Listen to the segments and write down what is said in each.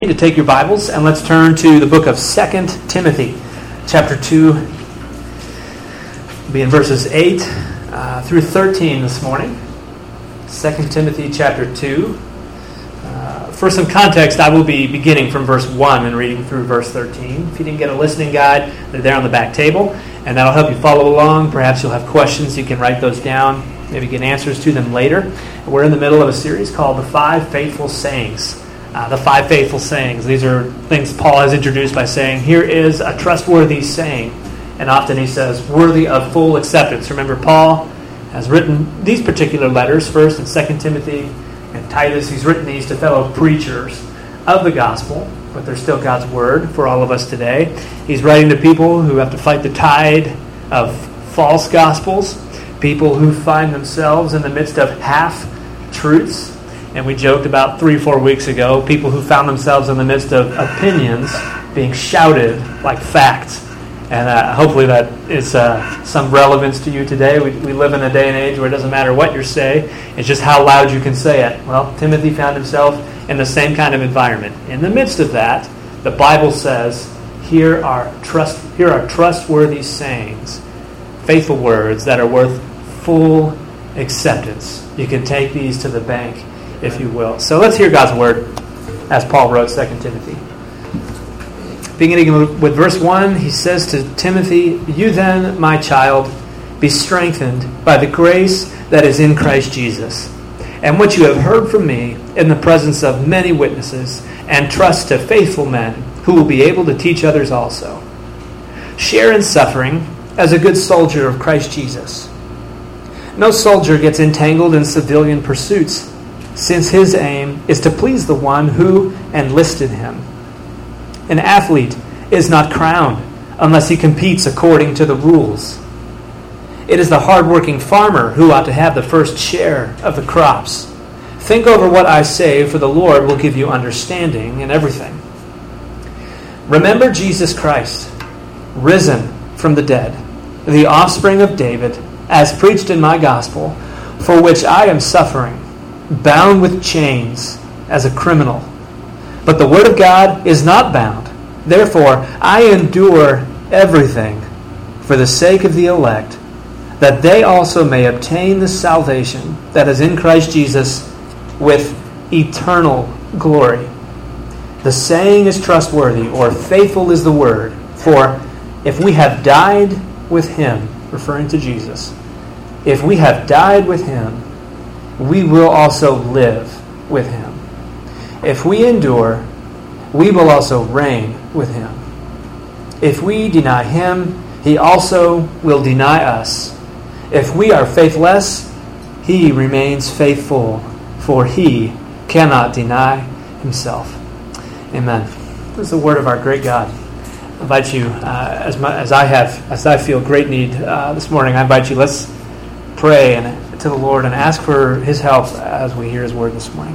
To take your Bibles and let's turn to the book of 2 Timothy, chapter 2. We'll be in verses 8 through 13 this morning. 2 Timothy chapter 2. For some context, I will be beginning from verse 1 and reading through verse 13. If you didn't get a listening guide, they're there on the back table, and that'll help you follow along. Perhaps you'll have questions. You can write those down, maybe get answers to them later. We're in the middle of a series called The Five Faithful Sayings. The five faithful sayings. These are things Paul has introduced by saying, here is a trustworthy saying. And often he says, worthy of full acceptance. Remember, Paul has written these particular letters, 1st and 2nd Timothy and Titus. He's written these to fellow preachers of the gospel, but they're still God's word for all of us today. He's writing to people who have to fight the tide of false gospels, people who find themselves in the midst of half-truths. And we joked about 3 or 4 weeks ago, people who found themselves in the midst of opinions being shouted like facts. And hopefully that is some relevance to you today. We live in a day and age where it doesn't matter what you say, it's just how loud you can say it. Well, Timothy found himself in the same kind of environment. In the midst of that, the Bible says, here are trustworthy sayings, faithful words that are worth full acceptance. You can take these to the bank, if you will. So let's hear God's word as Paul wrote 2 Timothy. Beginning with verse 1, he says to Timothy, you then, my child, be strengthened by the grace that is in Christ Jesus, and what you have heard from me in the presence of many witnesses, and trust to faithful men who will be able to teach others also. Share in suffering as a good soldier of Christ Jesus. No soldier gets entangled in civilian pursuits, since his aim is to please the one who enlisted him. An athlete is not crowned unless he competes according to the rules. It is the hard-working farmer who ought to have the first share of the crops. Think over what I say, for the Lord will give you understanding in everything. Remember Jesus Christ, risen from the dead, the offspring of David, as preached in my gospel, for which I am suffering, bound with chains as a criminal. But the word of God is not bound. Therefore, I endure everything for the sake of the elect, that they also may obtain the salvation that is in Christ Jesus with eternal glory. The saying is trustworthy, or faithful is the word. For if we have died with him, referring to Jesus, if we have died with him, we will also live with him. If we endure, we will also reign with him. If we deny him, he also will deny us. If we are faithless, he remains faithful, for he cannot deny himself. Amen. This is the word of our great God. I invite you, as I feel great need this morning, I invite you, let's pray to the Lord and ask for his help as we hear his word this morning.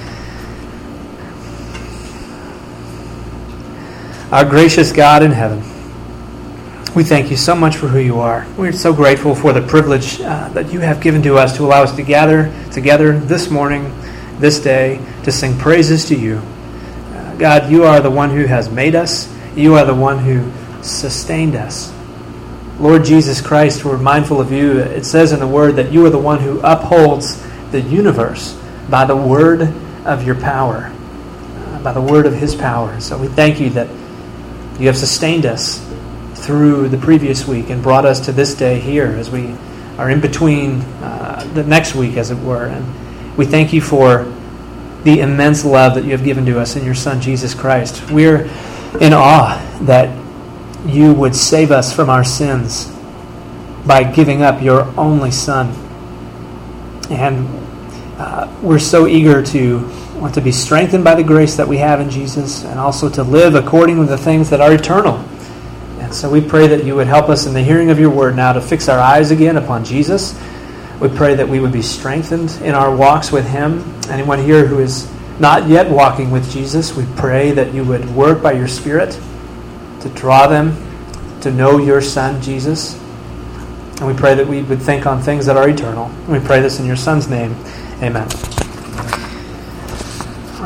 Our gracious God in heaven, we thank you so much for who you are. We're so grateful for the privilege that you have given to us to allow us to gather together this morning, this day, to sing praises to you. God, you are the one who has made us. You are the one who sustained us. Lord Jesus Christ, we're mindful of you. It says in the word that you are the one who upholds the universe by the word of your power, by the word of his power. So we thank you that you have sustained us through the previous week and brought us to this day here as we are in between the next week, as it were. And we thank you for the immense love that you have given to us in your Son, Jesus Christ. We're in awe that you would save us from our sins by giving up your only Son. And we're so eager to want to be strengthened by the grace that we have in Jesus, and also to live according to the things that are eternal. And so we pray that you would help us in the hearing of your word now to fix our eyes again upon Jesus. We pray that we would be strengthened in our walks with him. Anyone here who is not yet walking with Jesus, we pray that you would work by your Spirit to draw them to know your Son, Jesus. And we pray that we would think on things that are eternal. And we pray this in your Son's name. Amen.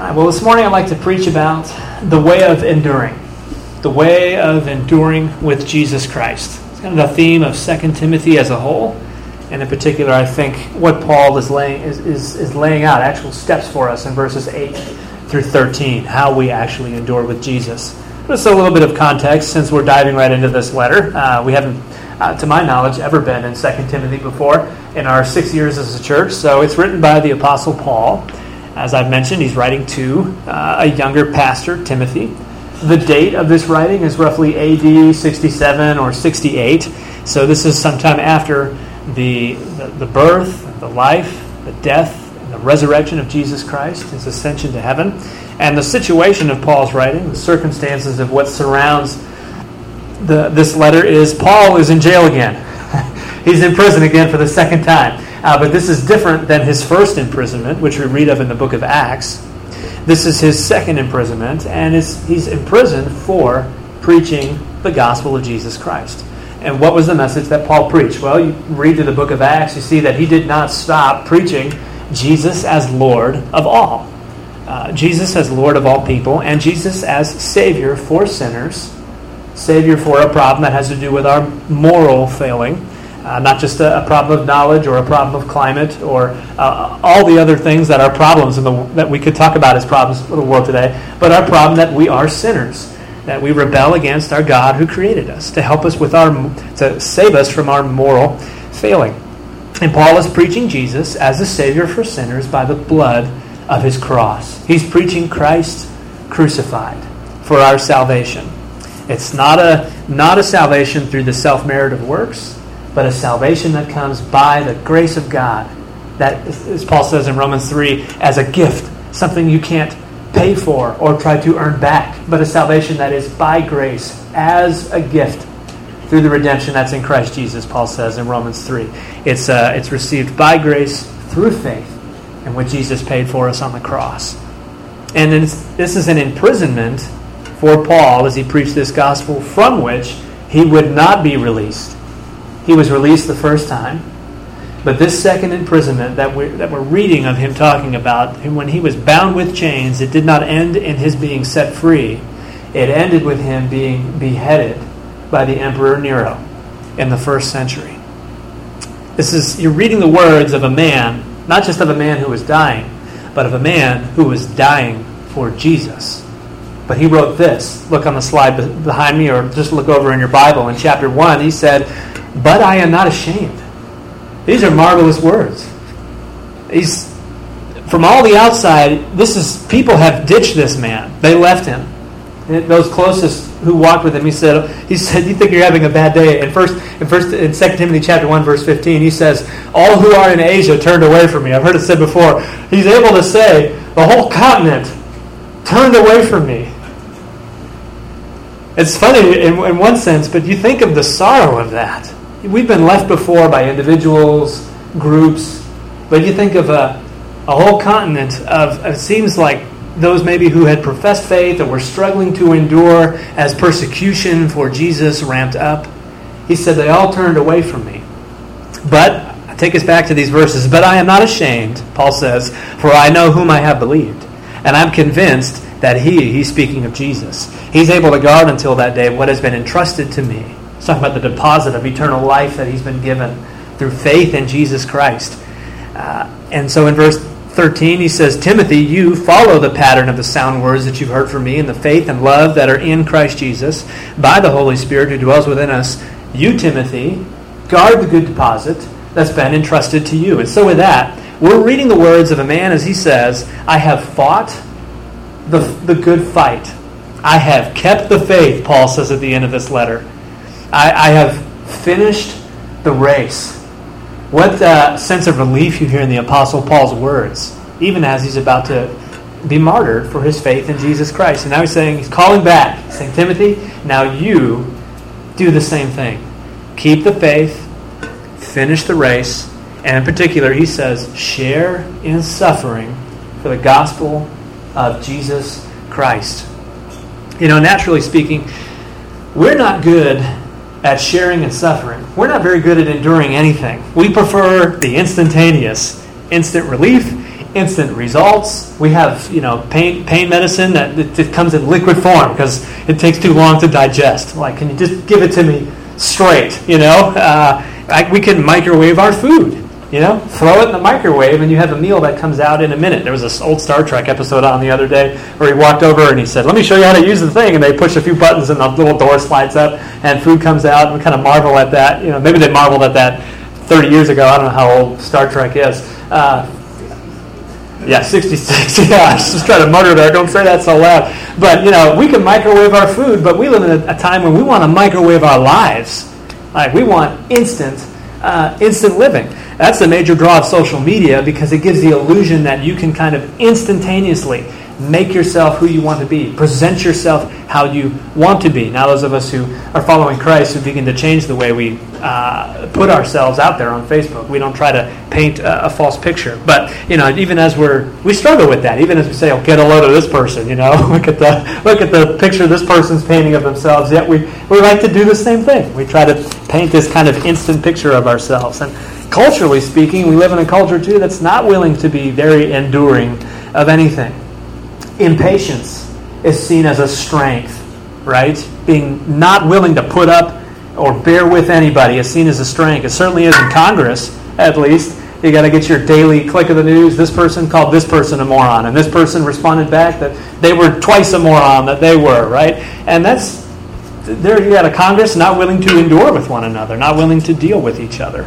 right, well, this morning I'd like to preach about the way of enduring. The way of enduring with Jesus Christ. It's kind of the theme of 2 Timothy as a whole. And in particular, I think what Paul is laying out actual steps for us in verses 8 through 13, how we actually endure with Jesus. Just a little bit of context, since we're diving right into this letter. We haven't, to my knowledge, ever been in 2 Timothy before in our 6 years as a church. So it's written by the Apostle Paul. As I've mentioned, he's writing to a younger pastor, Timothy. The date of this writing is roughly AD 67 or 68. So this is sometime after the birth, the life, the death, and the resurrection of Jesus Christ, his ascension to heaven. And the situation of Paul's writing, the circumstances of what surrounds this letter is Paul is in jail again. He's in prison again for the second time. But this is different than his first imprisonment, which we read of in the book of Acts. This is his second imprisonment, and he's imprisoned for preaching the gospel of Jesus Christ. And what was the message that Paul preached? Well, you read through the book of Acts, you see that he did not stop preaching Jesus as Lord of all. Jesus as Lord of all people, and Jesus as Savior for sinners, Savior for a problem that has to do with our moral failing. Not just a problem of knowledge or a problem of climate or all the other things that are problems that we could talk about as problems in the world today, but our problem that we are sinners, that we rebel against our God who created us, to help us to save us from our moral failing. And Paul is preaching Jesus as a Savior for sinners by the blood of his cross. He's preaching Christ crucified for our salvation. It's not a salvation through the self-merit of works, but a salvation that comes by the grace of God. That, as Paul says in Romans 3, as a gift, something you can't pay for or try to earn back, but a salvation that is by grace, as a gift, through the redemption that's in Christ Jesus, Paul says in Romans 3. It's received by grace through faith in what Jesus paid for us on the cross. And this is an imprisonment for Paul as he preached this gospel from which he would not be released. He was released the first time, but this second imprisonment that we're reading of him talking about, when he was bound with chains, it did not end in his being set free. It ended with him being beheaded by the Emperor Nero in the first century. You're reading the words of a man, not just of a man who was dying, but of a man who was dying for Jesus. But he wrote this. Look on the slide behind me, or just look over in your Bible. In chapter 1, he said, "But I am not ashamed." These are marvelous words. From all the outside, people have ditched this man. They left him. Those closest who walked with him, he said, "You think you're having a bad day?" In 2 Timothy chapter 1, verse 15, he says, "All who are in Asia turned away from me." I've heard it said before. He's able to say, the whole continent turned away from me. It's funny in one sense, but you think of the sorrow of that. We've been left before by individuals, groups, but you think of a whole continent of, it seems like those maybe who had professed faith or were struggling to endure as persecution for Jesus ramped up. He said, they all turned away from me. But, take us back to these verses, "But I am not ashamed," Paul says, "for I know whom I have believed, and I'm convinced that he's speaking of Jesus. He's able to guard until that day what has been entrusted to me." He's talking about the deposit of eternal life that he's been given through faith in Jesus Christ. And so in verse 13 he says, "Timothy, you follow the pattern of the sound words that you've heard from me in the faith and love that are in Christ Jesus by the Holy Spirit who dwells within us. You, Timothy, guard the good deposit that's been entrusted to you." And so with that, we're reading the words of a man as he says, "I have fought the good fight. I have kept the faith," Paul says at the end of this letter. I have finished the race. What sense of relief you hear in the Apostle Paul's words, even as he's about to be martyred for his faith in Jesus Christ. And now he's calling back. He's saying, "Timothy, now you do the same thing. Keep the faith, finish the race," and in particular, he says, share in suffering for the gospel of Jesus Christ. Naturally speaking, we're not good at sharing and suffering. We're not very good at enduring anything. We prefer the instantaneous, instant relief, instant results. We have, pain medicine that comes in liquid form because it takes too long to digest. Like, can you just give it to me straight? We can microwave our food. Throw it in the microwave and you have a meal that comes out in a minute. There was this old Star Trek episode on the other day where he walked over and he said, "Let me show you how to use the thing." And they push a few buttons and the little door slides up and food comes out, and we kind of marvel at that. Maybe they marveled at that 30 years ago. I don't know how old Star Trek is. 66. Yeah, I was just trying to mutter there. Don't say that so loud. But, we can microwave our food, but we live in a time when we want to microwave our lives. Like, we want instant living. That's the major draw of social media, because it gives the illusion that you can kind of instantaneously make yourself who you want to be, present yourself how you want to be. Now, those of us who are following Christ, who begin to change the way we put ourselves out there on Facebook, we don't try to paint a false picture. But even as we struggle with that, even as we say, "Oh, get a load of this person," look at the picture this person's painting of themselves. Yet we like to do the same thing. We try to paint this kind of instant picture of ourselves. And culturally speaking, we live in a culture too that's not willing to be very enduring of anything. Impatience is seen as a strength, right? Being not willing to put up or bear with anybody is seen as a strength. It certainly is in Congress, at least. You got to get your daily click of the news. This person called this person a moron, and this person responded back that they were twice a moron that they were, right? And there you got a Congress not willing to endure with one another, not willing to deal with each other.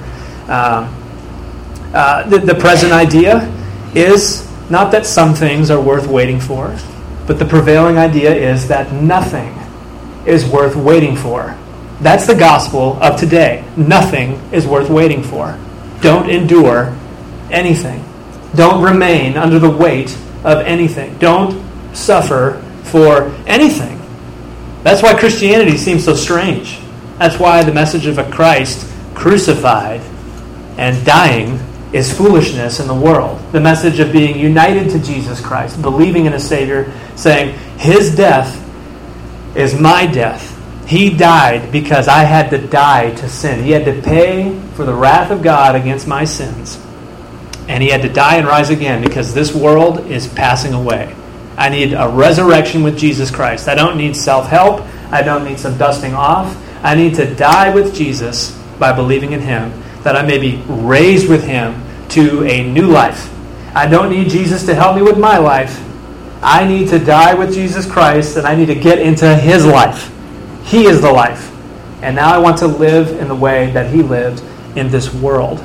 The present idea is not that some things are worth waiting for, but the prevailing idea is that nothing is worth waiting for. That's the gospel of today. Nothing is worth waiting for. Don't endure anything. Don't remain under the weight of anything. Don't suffer for anything. That's why Christianity seems so strange. That's why the message of a Christ crucified and dying is foolishness in the world. The message of being united to Jesus Christ, believing in a Savior, saying, His death is my death. He died because I had to die to sin. He had to pay for the wrath of God against my sins. And He had to die and rise again because this world is passing away. I need a resurrection with Jesus Christ. I don't need self-help. I don't need some dusting off. I need to die with Jesus by believing in Him, that I may be raised with Him to a new life. I don't need Jesus to help me with my life. I need to die with Jesus Christ, and I need to get into His life. He is the life. And now I want to live in the way that He lived in this world.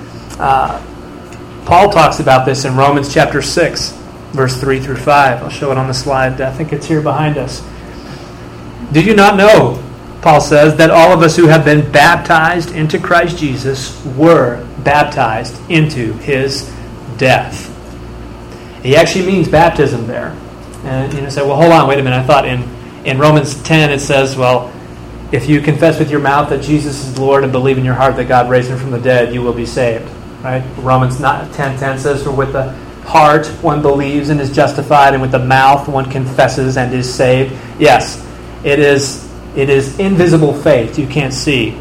Paul talks about this in Romans chapter 6, verse 3 through 5. I'll show it on the slide. I think it's here behind us. Did you not know, Paul says, that all of us who have been baptized into Christ Jesus were baptized into His death? He actually means baptism there. And you say, well, hold on, wait a minute. I thought in Romans 10 it says, well, if you confess with your mouth that Jesus is Lord and believe in your heart that God raised Him from the dead, you will be saved. Right? Romans 10:10 says, for with the heart one believes and is justified, and with the mouth one confesses and is saved. Yes, it is invisible faith you can't see.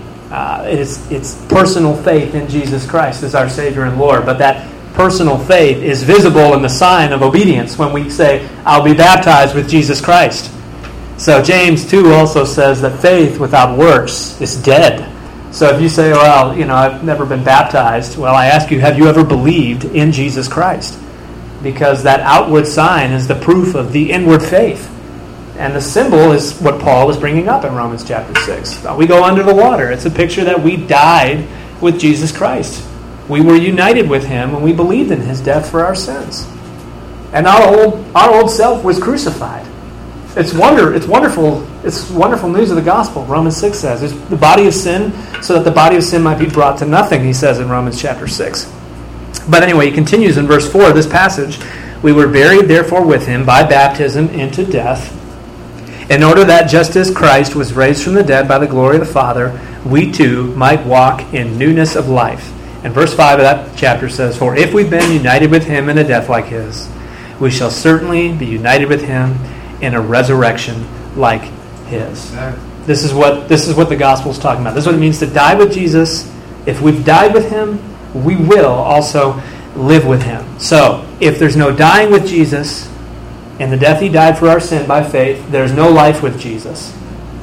It's personal faith in Jesus Christ as our Savior and Lord. But that personal faith is visible in the sign of obedience when we say, I'll be baptized with Jesus Christ. So James 2 also says that faith without works is dead. So if you say, well, I've never been baptized, well, I ask you, have you ever believed in Jesus Christ? Because that outward sign is the proof of the inward faith. And the symbol is what Paul is bringing up in Romans chapter 6. We go under the water. It's a picture that we died with Jesus Christ. We were united with Him when we believed in His death for our sins. And our old self was crucified. It's wonderful. It's wonderful news of the gospel. Romans 6 says it's the body of sin, so that the body of sin might be brought to nothing, he says in Romans chapter 6. But anyway, he continues in verse 4 of this passage. We were buried, therefore, with Him by baptism into death, in order that just as Christ was raised from the dead by the glory of the Father, we too might walk in newness of life. And verse 5 of that chapter says, for if we've been united with Him in a death like His, we shall certainly be united with Him in a resurrection like His. This is what the gospel is talking about. This is what it means to die with Jesus. If we've died with Him, we will also live with him. So, if there's no dying with Jesus, in the death he died for our sin by faith, there's no life with Jesus.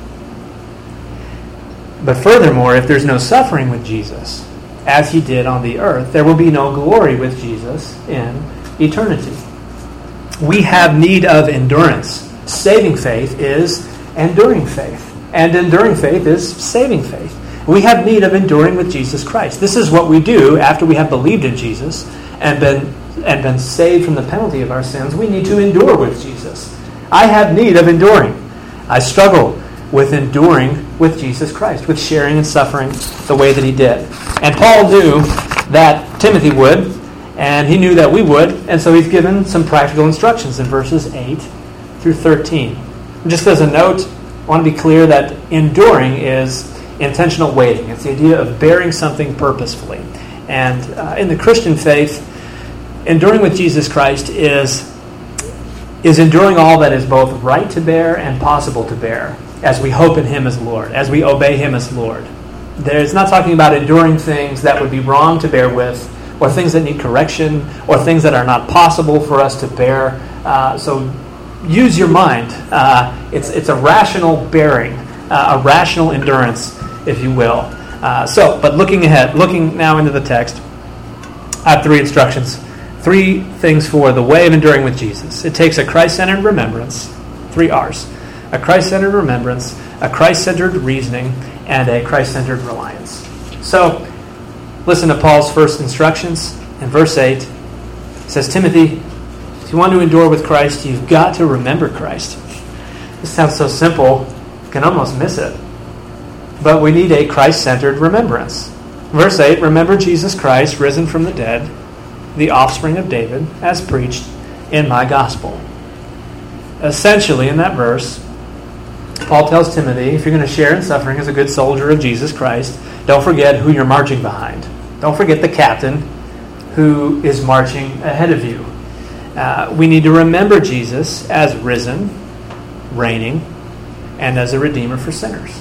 But furthermore, if there's no suffering with Jesus, as he did on the earth, there will be no glory with Jesus in eternity. We have need of endurance. Saving faith is enduring faith. And enduring faith is saving faith. We have need of enduring with Jesus Christ. This is what we do after we have believed in Jesus and been saved from the penalty of our sins. We need to endure with Jesus. I have need of enduring. I struggle with enduring with Jesus Christ, with sharing and suffering the way that he did. And Paul knew that Timothy would, and he knew that we would, and so he's given some practical instructions in verses 8 through 13. Just as a note, I want to be clear that enduring is intentional waiting. It's the idea of bearing something purposefully. And in the Christian faith, enduring with Jesus Christ is enduring all that is both right to bear and possible to bear, as we hope in him as Lord, as we obey him as Lord. It's not talking about enduring things that would be wrong to bear with, or things that need correction, or things that are not possible for us to bear. So use your mind. It's a rational bearing, a rational endurance, if you will. But looking ahead, looking now into the text, I have 3 instructions. 3 things for the way of enduring with Jesus. It takes a Christ-centered remembrance, 3 R's. A Christ-centered remembrance, a Christ-centered reasoning, and a Christ-centered reliance. So, listen to Paul's first instructions. In verse 8, it says, Timothy, if you want to endure with Christ, you've got to remember Christ. This sounds so simple, you can almost miss it. But we need a Christ-centered remembrance. Verse 8, remember Jesus Christ, risen from the dead, the offspring of David, as preached in my gospel. Essentially, in that verse, Paul tells Timothy, if you're going to share in suffering as a good soldier of Jesus Christ, don't forget who you're marching behind. Don't forget the captain who is marching ahead of you. We need to remember Jesus as risen, reigning, and as a redeemer for sinners.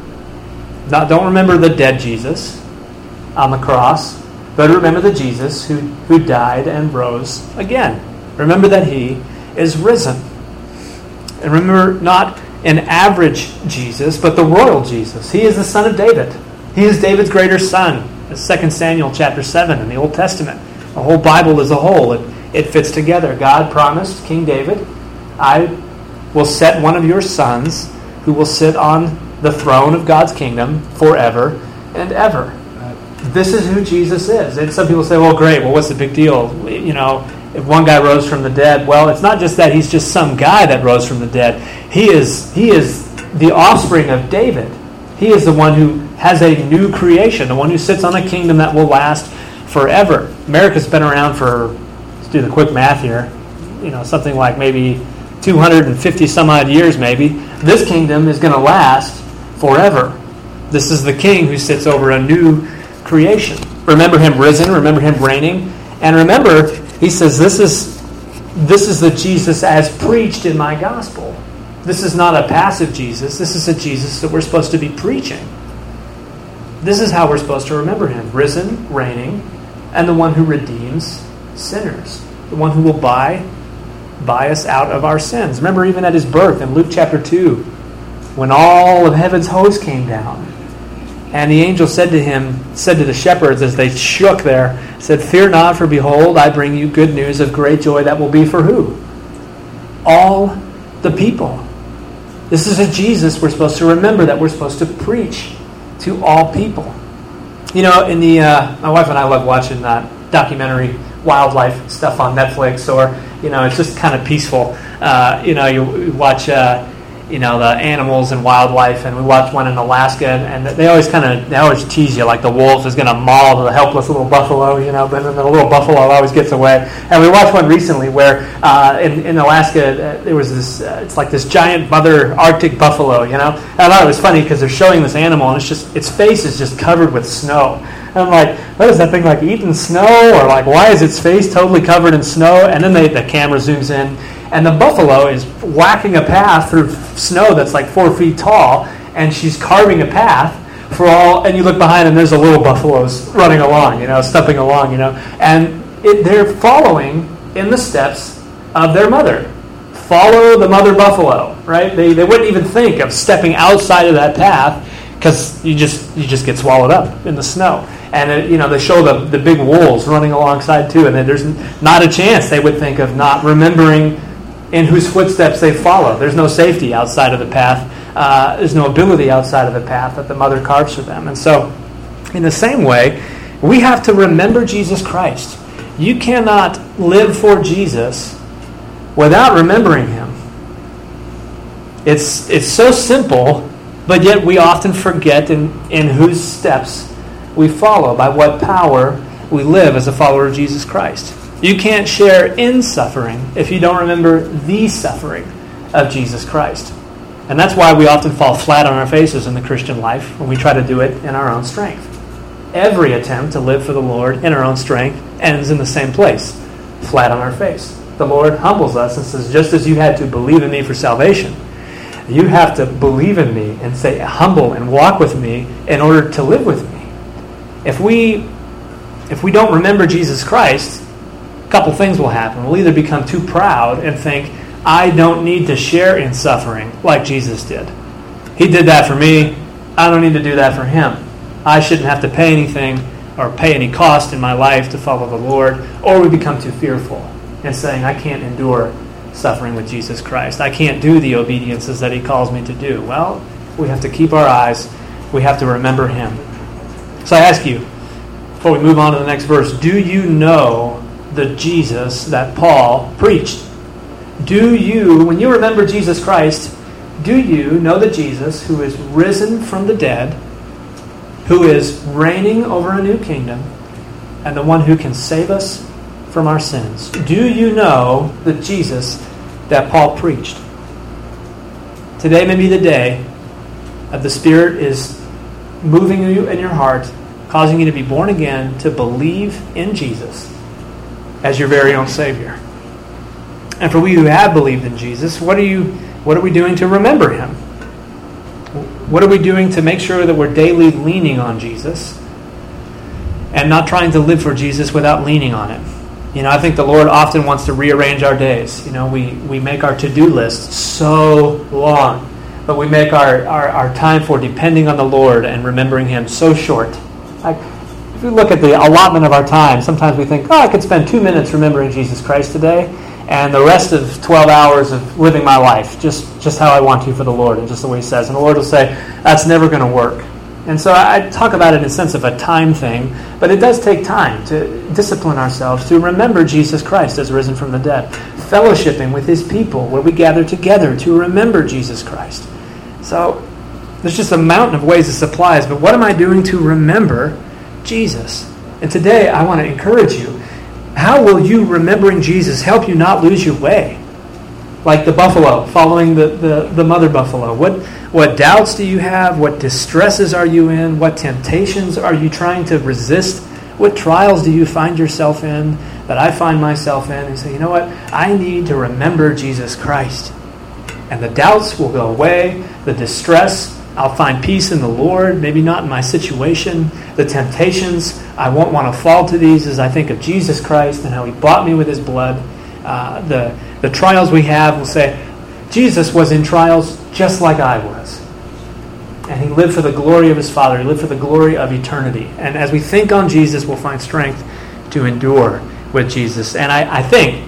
Don't remember the dead Jesus on the cross, but remember the Jesus who died and rose again. Remember that he is risen. And remember not an average Jesus, but the royal Jesus. He is the son of David. He is David's greater son. 2 Samuel chapter 7 in the Old Testament. The whole Bible as a whole, it fits together. God promised King David, I will set one of your sons who will sit on the throne of God's kingdom forever and ever. This is who Jesus is. And some people say, well, great, well, what's the big deal? You know, if one guy rose from the dead, well, it's not just that he's just some guy that rose from the dead. He is the offspring of David. He is the one who has a new creation, the one who sits on a kingdom that will last forever. America's been around for, let's do the quick math here, something like maybe 250 some odd years maybe. This kingdom is going to last forever. This is the king who sits over a new creation. Remember him risen, remember him reigning, and remember, he says, this is the Jesus as preached in my gospel. This is not a passive Jesus. This is a Jesus that we're supposed to be preaching. This is how we're supposed to remember him. Risen, reigning, and the one who redeems sinners. The one who will buy us out of our sins. Remember even at his birth in Luke chapter 2, when all of heaven's host came down. And the angel said to the shepherds as they shook there, said, fear not, for behold, I bring you good news of great joy that will be for who? All the people. This is a Jesus we're supposed to remember, that we're supposed to preach to all people. My wife and I love watching documentary wildlife stuff on Netflix, or, it's just kind of peaceful. You watch the animals and wildlife, and we watched one in Alaska, and they always tease you, like the wolf is going to maul the helpless little buffalo, but then the little buffalo always gets away. And we watched one recently where in Alaska there was this, it's like this giant mother Arctic buffalo, And I thought it was funny because they're showing this animal, and its face is just covered with snow. And I'm like, what is that thing, like eating snow? Or like, why is its face totally covered in snow? And then the camera zooms in, and the buffalo is whacking a path through snow that's like 4 feet tall, and she's carving a path for all, and you look behind and there's a little buffaloes running along, stumping along, And they're following in the steps of their mother. Follow the mother buffalo, right? They wouldn't even think of stepping outside of that path because you just get swallowed up in the snow. And they show the big wolves running alongside too, and there's not a chance they would think of not remembering in whose footsteps they follow. There's no safety outside of the path. There's no ability outside of the path that the mother carves for them. And so, in the same way, we have to remember Jesus Christ. You cannot live for Jesus without remembering him. It's so simple, but yet we often forget in whose steps we follow, by what power we live as a follower of Jesus Christ. You can't share in suffering if you don't remember the suffering of Jesus Christ. And that's why we often fall flat on our faces in the Christian life when we try to do it in our own strength. Every attempt to live for the Lord in our own strength ends in the same place, flat on our face. The Lord humbles us and says, just as you had to believe in me for salvation, you have to believe in me and say, humble and walk with me in order to live with me. If we don't remember Jesus Christ, a couple things will happen. We'll either become too proud and think, I don't need to share in suffering like Jesus did. He did that for me. I don't need to do that for him. I shouldn't have to pay anything or pay any cost in my life to follow the Lord. Or we become too fearful and saying, I can't endure suffering with Jesus Christ. I can't do the obediences that he calls me to do. Well, we have to keep our eyes. We have to remember him. So I ask you, before we move on to the next verse, do you know the Jesus that Paul preached? Do you, when you remember Jesus Christ, do you know the Jesus who is risen from the dead, who is reigning over a new kingdom, and the one who can save us from our sins? Do you know the Jesus that Paul preached? Today may be the day that the Spirit is moving you in your heart, causing you to be born again, to believe in Jesus as your very own Savior. And for we who have believed in Jesus, what are we doing to remember him? What are we doing to make sure that we're daily leaning on Jesus and not trying to live for Jesus without leaning on it? I think the Lord often wants to rearrange our days. We make our to-do list so long, but we make our time for depending on the Lord and remembering him so short. If we look at the allotment of our time, sometimes we think, I could spend 2 minutes remembering Jesus Christ today, and the rest of 12 hours of living my life, just how I want to for the Lord, and just the way he says. And the Lord will say, that's never going to work. And so I talk about it in a sense of a time thing, but it does take time to discipline ourselves to remember Jesus Christ as risen from the dead. Fellowshipping with his people, where we gather together to remember Jesus Christ. So there's just a mountain of ways this applies, but what am I doing to remember Jesus? And today I want to encourage you. How will you remembering Jesus help you not lose your way? Like the buffalo, following the mother buffalo. What doubts do you have? What distresses are you in? What temptations are you trying to resist? What trials do you find yourself in that I find myself in? And say, you know what? I need to remember Jesus Christ. And the doubts will go away. The distress, I'll find peace in the Lord. Maybe not in my situation. The temptations, I won't want to fall to these as I think of Jesus Christ and how he bought me with his blood. The trials we have will say, Jesus was in trials just like I was. And he lived for the glory of his Father. He lived for the glory of eternity. And as we think on Jesus, we'll find strength to endure with Jesus. And I think,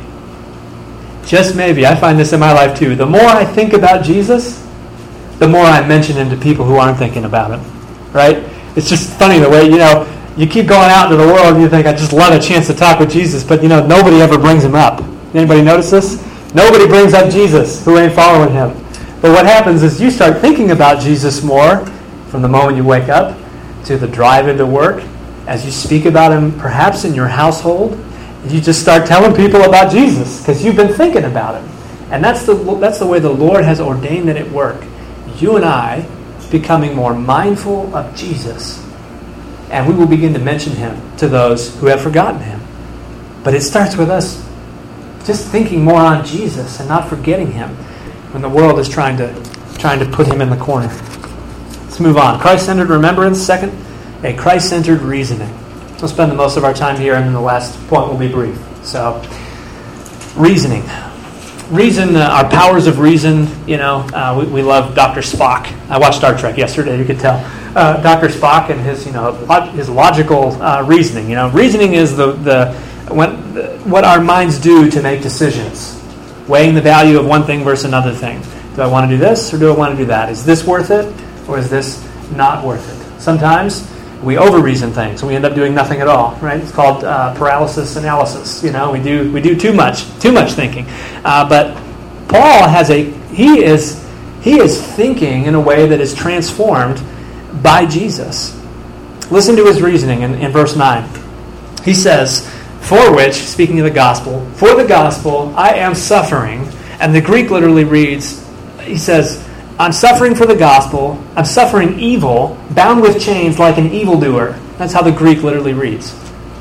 just maybe, I find this in my life too, the more I think about Jesus, the more I mention him to people who aren't thinking about him. Right? It's just funny the way, you keep going out into the world and you think, I just love a chance to talk with Jesus, but nobody ever brings him up. Anybody notice this? Nobody brings up Jesus who ain't following him. But what happens is you start thinking about Jesus more from the moment you wake up to the drive into work. As you speak about him perhaps in your household, you just start telling people about Jesus because you've been thinking about him. And that's the way the Lord has ordained that it work. You and I becoming more mindful of Jesus. And we will begin to mention him to those who have forgotten him. But it starts with us just thinking more on Jesus and not forgetting him when the world is trying to put him in the corner. Let's move on. Christ-centered remembrance. Second, a Christ-centered reasoning. We'll spend the most of our time here, and then the last point will be brief. So, reasoning. Reason, our powers of reason, we love Dr. Spock. I watched Star Trek yesterday, you could tell. Dr. Spock and his logical reasoning. Reasoning is what our minds do to make decisions, weighing the value of one thing versus another thing. Do I want to do this or do I want to do that? Is this worth it or is this not worth it? Sometimes we over-reason things and we end up doing nothing at all, right? It's called paralysis analysis. We do too much thinking. But Paul he is thinking in a way that is transformed by Jesus. Listen to his reasoning in verse 9. He says, for which, speaking of the gospel, for the gospel I am suffering. And the Greek literally reads, he says, I'm suffering for the gospel, I'm suffering evil, bound with chains like an evildoer. That's how the Greek literally reads.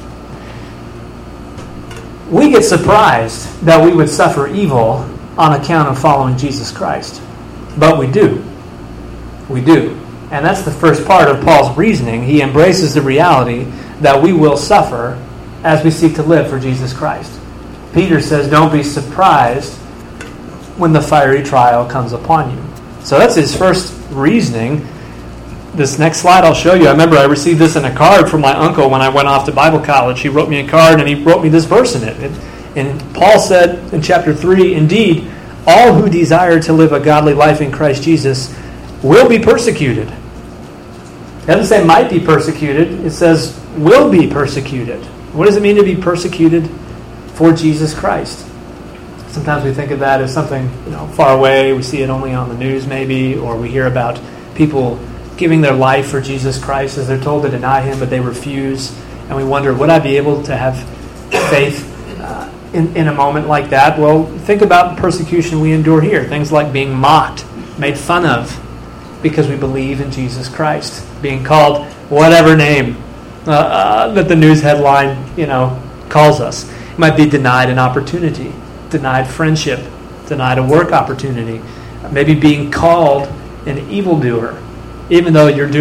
We get surprised that we would suffer evil on account of following Jesus Christ. But we do. We do. And that's the first part of Paul's reasoning. He embraces the reality that we will suffer as we seek to live for Jesus Christ. Peter says, don't be surprised when the fiery trial comes upon you. So that's his first reasoning. This next slide I'll show you. I remember I received this in a card from my uncle when I went off to Bible college. He wrote me a card and he wrote me this verse in it. And Paul said in chapter 3, indeed, all who desire to live a godly life in Christ Jesus will be persecuted. It doesn't say might be persecuted. It says will be persecuted. What does it mean to be persecuted for Jesus Christ? Sometimes we think of that as something far away. We see it only on the news maybe, or we hear about people giving their life for Jesus Christ as they're told to deny Him, but they refuse. And we wonder, would I be able to have faith in a moment like that? Well, think about persecution we endure here. Things like being mocked, made fun of, because we believe in Jesus Christ. Being called whatever name that the news headline calls us. It might be denied an opportunity, denied friendship, denied a work opportunity, maybe being called an evildoer, even though you're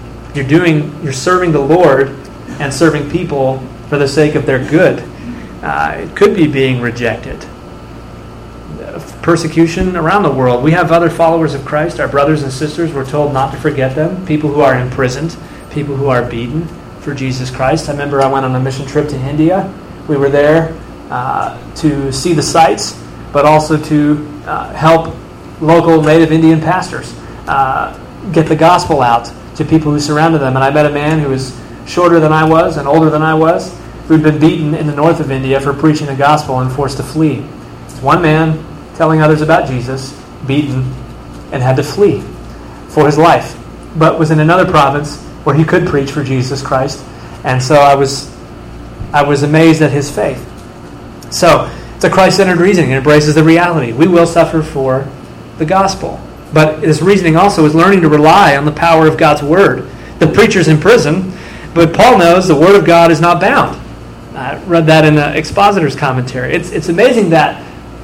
serving the Lord and serving people for the sake of their good. It could be being rejected. Persecution around the world. We have other followers of Christ, our brothers and sisters. We're told not to forget them. People who are imprisoned, people who are beaten for Jesus Christ. I remember I went on a mission trip to India. We were there to see the sights, but also to help local native Indian pastors get the gospel out to people who surrounded them. And I met a man who was shorter than I was and older than I was, who'd been beaten in the north of India for preaching the gospel and forced to flee. It's one man telling others about Jesus, beaten, and had to flee for his life, but was in another province where he could preach for Jesus Christ. And so I was amazed at his faith. So it's a Christ-centered reasoning. It embraces the reality. We will suffer for the gospel. But this reasoning also is learning to rely on the power of God's word. The preacher's in prison, but Paul knows the word of God is not bound. I read that in the expositor's commentary. It's amazing that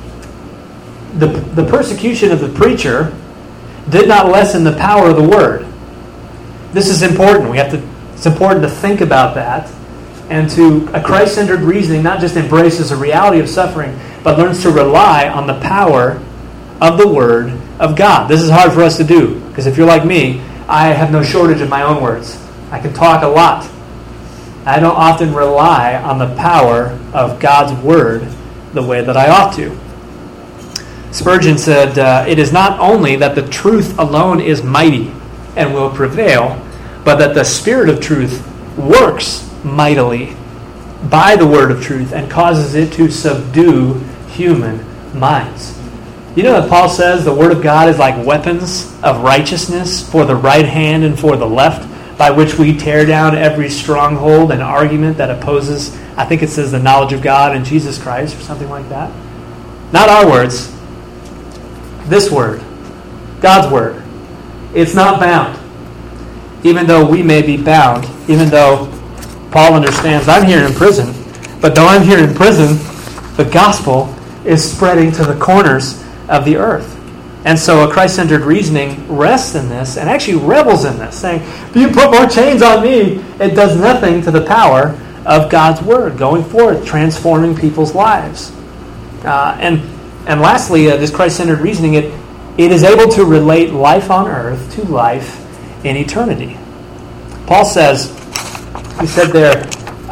the persecution of the preacher did not lessen the power of the word. This is important. It's important to think about that. And a Christ-centered reasoning not just embraces the reality of suffering, but learns to rely on the power of the Word of God. This is hard for us to do, because if you're like me, I have no shortage of my own words. I can talk a lot. I don't often rely on the power of God's Word the way that I ought to. Spurgeon said, it is not only that the truth alone is mighty and will prevail, but that the Spirit of truth works mightily by the word of truth and causes it to subdue human minds. You know that Paul says the word of God is like weapons of righteousness for the right hand and for the left, by which we tear down every stronghold and argument that opposes, I think it says, the knowledge of God and Jesus Christ or something like that. Not our words. This word. God's word. It's not bound. Even though we may be bound, even though Paul understands I'm here in prison, but though I'm here in prison, the gospel is spreading to the corners of the earth. And so a Christ-centered reasoning rests in this and actually revels in this, saying, if you put more chains on me, it does nothing to the power of God's Word, going forth, transforming people's lives. And lastly, this Christ-centered reasoning, it is able to relate life on earth to life in eternity. Paul says, he said there,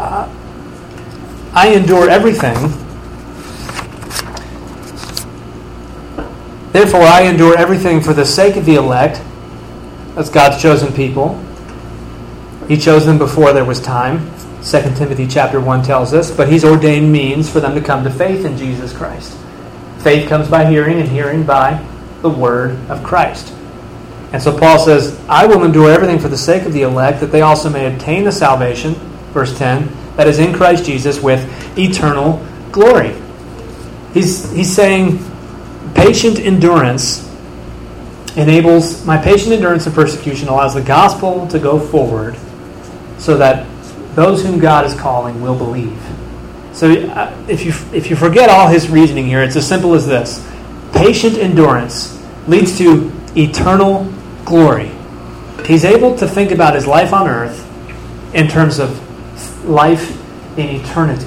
I endure everything. Therefore, I endure everything for the sake of the elect. That's God's chosen people. He chose them before there was time. 2 Timothy chapter 1 tells us. But He's ordained means for them to come to faith in Jesus Christ. Faith comes by hearing, and hearing by the word of Christ. And so Paul says, I will endure everything for the sake of the elect, that they also may obtain the salvation, verse 10, that is in Christ Jesus with eternal glory. He's saying, patient endurance enables, my patient endurance in persecution allows the gospel to go forward so that those whom God is calling will believe. So if you forget all his reasoning here, it's as simple as this. Patient endurance leads to eternal glory. He's able to think about his life on earth in terms of life in eternity.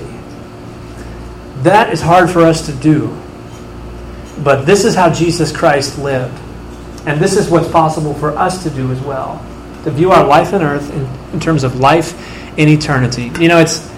That is hard for us to do. But this is how Jesus Christ lived. And this is what's possible for us to do as well. To view our life on earth in terms of life in eternity. You know, it's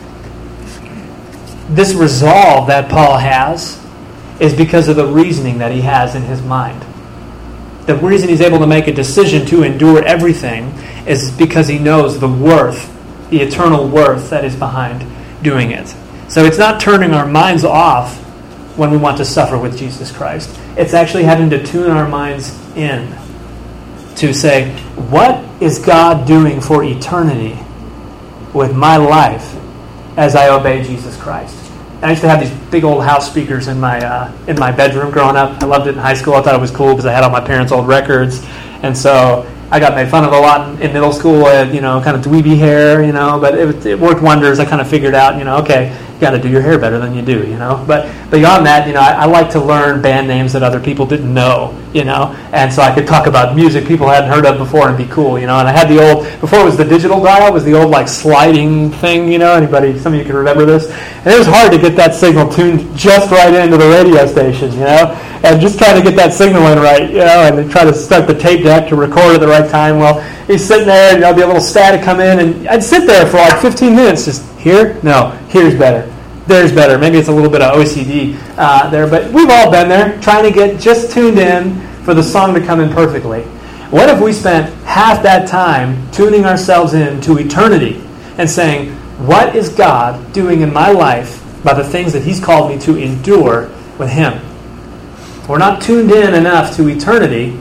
this resolve that Paul has is because of the reasoning that he has in his mind. The reason he's able to make a decision to endure everything is because he knows the worth, the eternal worth that is behind doing it. So it's not turning our minds off when we want to suffer with Jesus Christ. It's actually having to tune our minds in to say, what is God doing for eternity with my life as I obey Jesus Christ? And I used to have these big old house speakers in my bedroom growing up. I loved it in high school. I thought it was cool because I had all my parents' old records. And so I got made fun of a lot in middle school. I had, kind of dweeby hair, but it worked wonders. I kind of figured out, okay, you got to do your hair better than you do, But beyond that, I like to learn band names that other people didn't know, And so I could talk about music people hadn't heard of before and be cool, And I had the old, before it was the digital dial, it was the old sliding thing, Anybody, some of you can remember this? And it was hard to get that signal tuned just right into the radio station, And just trying to get that signal in right, and then try to start the tape deck to record at the right time. Well, he's sitting there, and there'll be a little static come in, and I'd sit there for 15 minutes, just here? No, here's better. There's better. Maybe it's a little bit of OCD there, but we've all been there trying to get just tuned in for the song to come in perfectly. What if we spent half that time tuning ourselves in to eternity and saying, what is God doing in my life by the things that He's called me to endure with Him? We're not tuned in enough to eternity.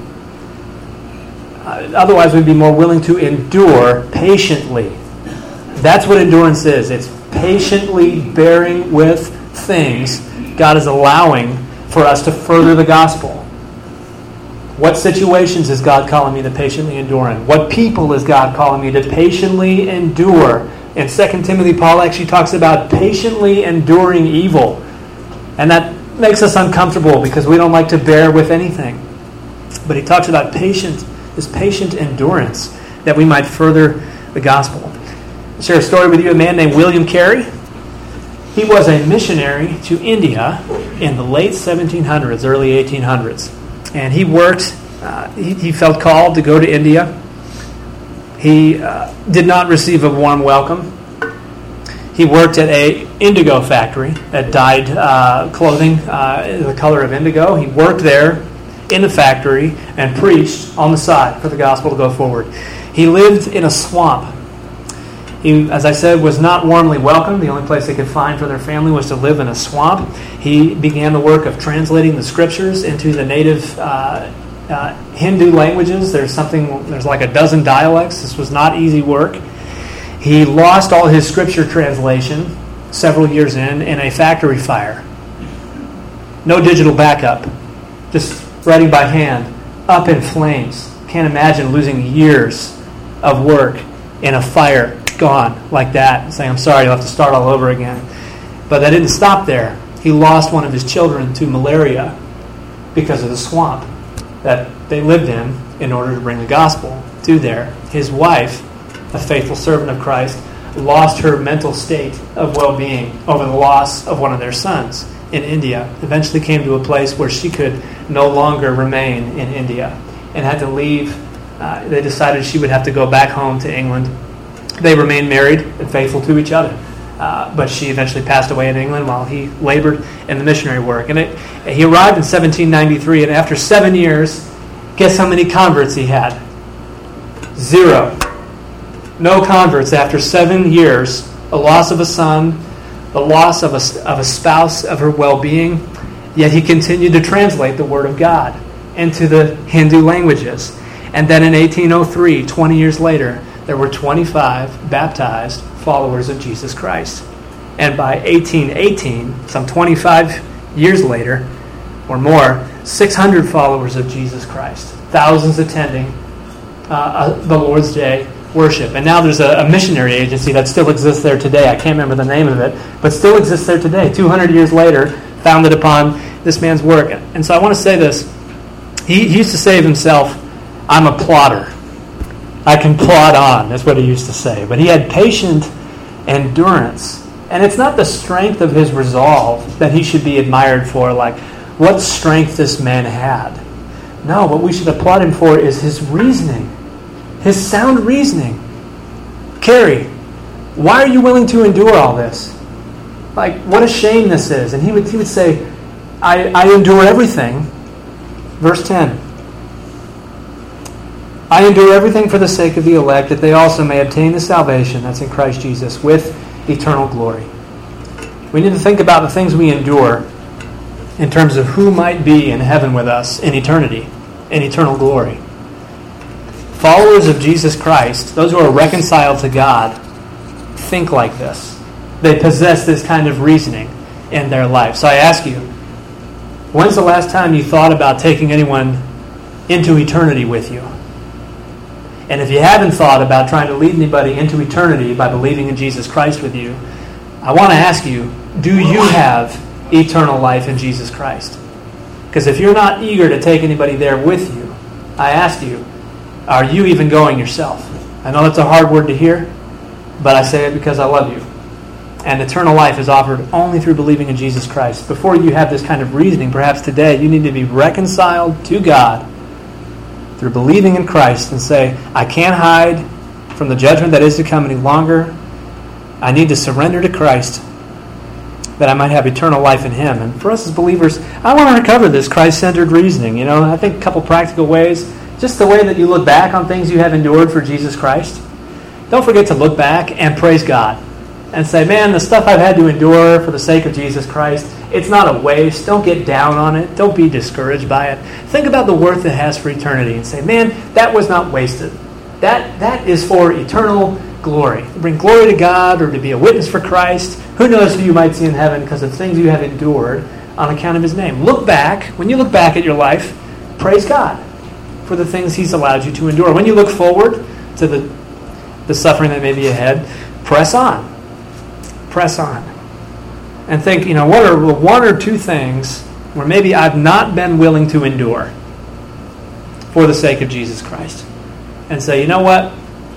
Otherwise, we'd be more willing to endure patiently. That's what endurance is. It's patiently bearing with things God is allowing for us to further the gospel. What situations is God calling me to patiently endure in? What people is God calling me to patiently endure? In 2 Timothy, Paul actually talks about patiently enduring evil. And that makes us uncomfortable because we don't like to bear with anything. But he talks about this patient endurance that we might further the gospel. I'll share a story with you. A man named William Carey. He was a missionary to India in the late 1700s, early 1800s. And he worked, he felt called to go to India. He did not receive a warm welcome. He worked at a indigo factory that dyed clothing the color of indigo. He worked there in the factory and preached on the side for the gospel to go forward. He lived in a swamp. He, as I said, was not warmly welcomed. The only place they could find for their family was to live in a swamp. He began the work of translating the scriptures into the native Hindu languages. There's like a dozen dialects. This was not easy work. He lost all his scripture translation several years in a factory fire. No digital backup. Just writing by hand, up in flames. Can't imagine losing years of work in a fire, gone like that, and saying, I'm sorry, you'll have to start all over again. But that didn't stop there. He lost one of his children to malaria because of the swamp that they lived in order to bring the gospel to there. His wife, a faithful servant of Christ, lost her mental state of well-being over the loss of one of their sons in India. Eventually came to a place where she could no longer remain in India and had to leave. They decided she would have to go back home to England. They remained married and faithful to each other. But she eventually passed away in England while he labored in the missionary work. And he arrived in 1793, and after 7 years, guess how many converts he had? 0. No converts after 7 years. The loss of a son, the loss of a spouse, of her well-being. Yet he continued to translate the Word of God into the Hindu languages. And then in 1803, 20 years later, there were 25 baptized followers of Jesus Christ. And by 1818, some 25 years later or more, 600 followers of Jesus Christ. Thousands attending the Lord's Day worship. And now there's a missionary agency that still exists there today. I can't remember the name of it, but still exists there today. 200 years later, founded upon this man's work. And so I want to say this. He used to say of himself, I'm a plodder. I can plod on. That's what he used to say. But he had patient endurance. And it's not the strength of his resolve that he should be admired for, like what strength this man had. No, what we should applaud him for is his reasoning. His sound reasoning. Carrie, why are you willing to endure all this? Like, what a shame this is. And he would say, I endure everything. Verse 10. I endure everything for the sake of the elect, that they also may obtain the salvation that's in Christ Jesus with eternal glory. We need to think about the things we endure in terms of who might be in heaven with us in eternity, in eternal glory. Followers of Jesus Christ, those who are reconciled to God, think like this. They possess this kind of reasoning in their life. So I ask you, when's the last time you thought about taking anyone into eternity with you? And if you haven't thought about trying to lead anybody into eternity by believing in Jesus Christ with you, I want to ask you, do you have eternal life in Jesus Christ? Because if you're not eager to take anybody there with you, I ask you, are you even going yourself? I know that's a hard word to hear, but I say it because I love you. And eternal life is offered only through believing in Jesus Christ. Before you have this kind of reasoning, perhaps today, you need to be reconciled to God through believing in Christ and say, I can't hide from the judgment that is to come any longer. I need to surrender to Christ that I might have eternal life in Him. And for us as believers, I want to recover this Christ-centered reasoning. I think a couple practical ways. Just the way that you look back on things you have endured for Jesus Christ. Don't forget to look back and praise God. And say, man, the stuff I've had to endure for the sake of Jesus Christ, it's not a waste. Don't get down on it. Don't be discouraged by it. Think about the worth it has for eternity and say, man, that was not wasted. That is for eternal glory. To bring glory to God or to be a witness for Christ. Who knows who you might see in heaven because of things you have endured on account of His name. Look back. When you look back at your life, praise God for the things He's allowed you to endure. When you look forward to the suffering that may be ahead, press on. Press on. And think, what are one or two things where maybe I've not been willing to endure for the sake of Jesus Christ? And say, you know what?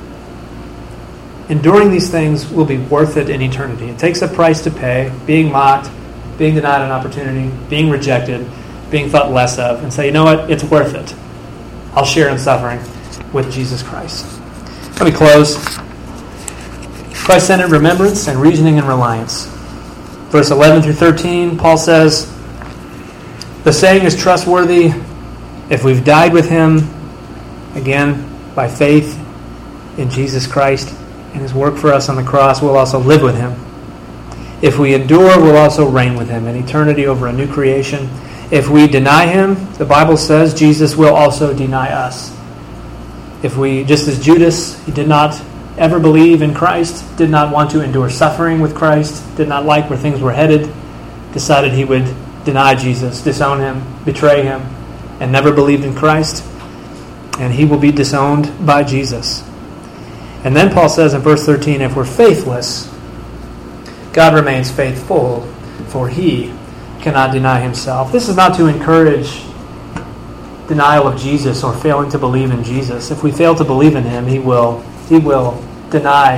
Enduring these things will be worth it in eternity. It takes a price to pay, being mocked, being denied an opportunity, being rejected, being thought less of, and say, you know what? It's worth it. I'll share in suffering with Jesus Christ. Let me close. Christ-centered remembrance and reasoning and reliance. Verse 11 through 13, Paul says, the saying is trustworthy. If we've died with Him, again, by faith in Jesus Christ and His work for us on the cross, we'll also live with Him. If we endure, we'll also reign with Him in eternity over a new creation. If we deny Him, the Bible says Jesus will also deny us. If we, just as Judas, he did not ever believe in Christ, did not want to endure suffering with Christ, did not like where things were headed, decided he would deny Jesus, disown Him, betray Him, and never believed in Christ, and he will be disowned by Jesus. And then Paul says in verse 13, if we're faithless, God remains faithful, for He cannot deny Himself. This is not to encourage denial of Jesus or failing to believe in Jesus. If we fail to believe in Him, He will deny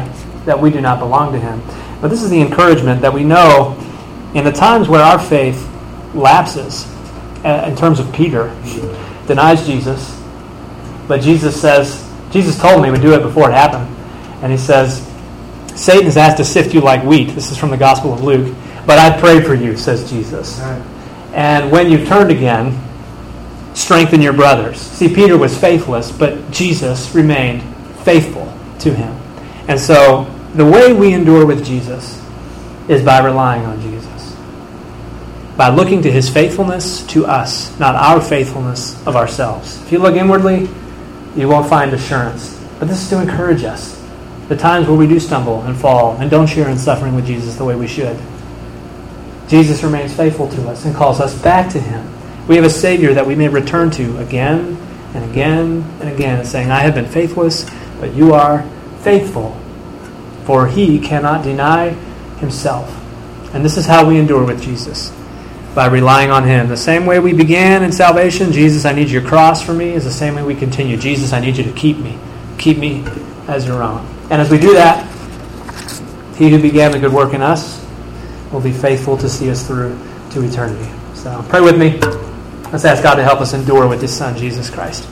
that we do not belong to him. But this is the encouragement that we know in the times where our faith lapses, in terms of Peter, denies Jesus, but Jesus told him he would do it before it happened. And he says, Satan has asked to sift you like wheat. This is from the Gospel of Luke. But I pray for you, says Jesus. Right. And when you've turned again, strengthen your brothers. See, Peter was faithless, but Jesus remained faithful to him. And so the way we endure with Jesus is by relying on Jesus. By looking to his faithfulness to us, not our faithfulness of ourselves. If you look inwardly, you won't find assurance. But this is to encourage us. The times where we do stumble and fall and don't share in suffering with Jesus the way we should. Jesus remains faithful to us and calls us back to him. We have a Savior that we may return to again and again and again, saying, I have been faithless, but you are faithful. For he cannot deny himself. And this is how we endure with Jesus, by relying on him. The same way we began in salvation, Jesus, I need your cross for me, is the same way we continue. Jesus, I need you to keep me. Keep me as your own. And as we do that, he who began the good work in us will be faithful to see us through to eternity. So pray with me. Let's ask God to help us endure with his Son, Jesus Christ.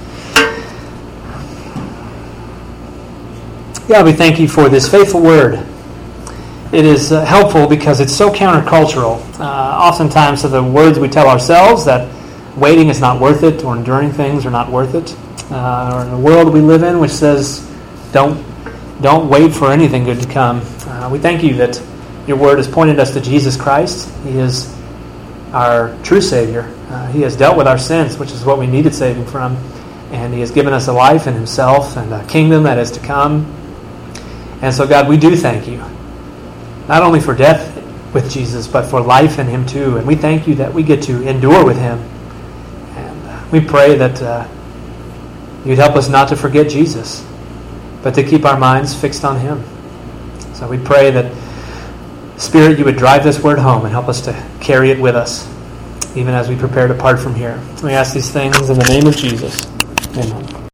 God, we thank you for this faithful word. It is helpful because it's so countercultural. Oftentimes to the words we tell ourselves that waiting is not worth it, or enduring things are not worth it. Or in the world we live in which says don't wait for anything good to come. We thank you that your word has pointed us to Jesus Christ. He is our true Savior. He has dealt with our sins, which is what we needed saving from. And he has given us a life in himself and a kingdom that is to come. And so, God, we do thank you, not only for death with Jesus, but for life in him too. And we thank you that we get to endure with him. And we pray that you'd help us not to forget Jesus, but to keep our minds fixed on him. So we pray that, Spirit, you would drive this word home and help us to carry it with us, even as we prepare to part from here. We ask these things in the name of Jesus. Amen.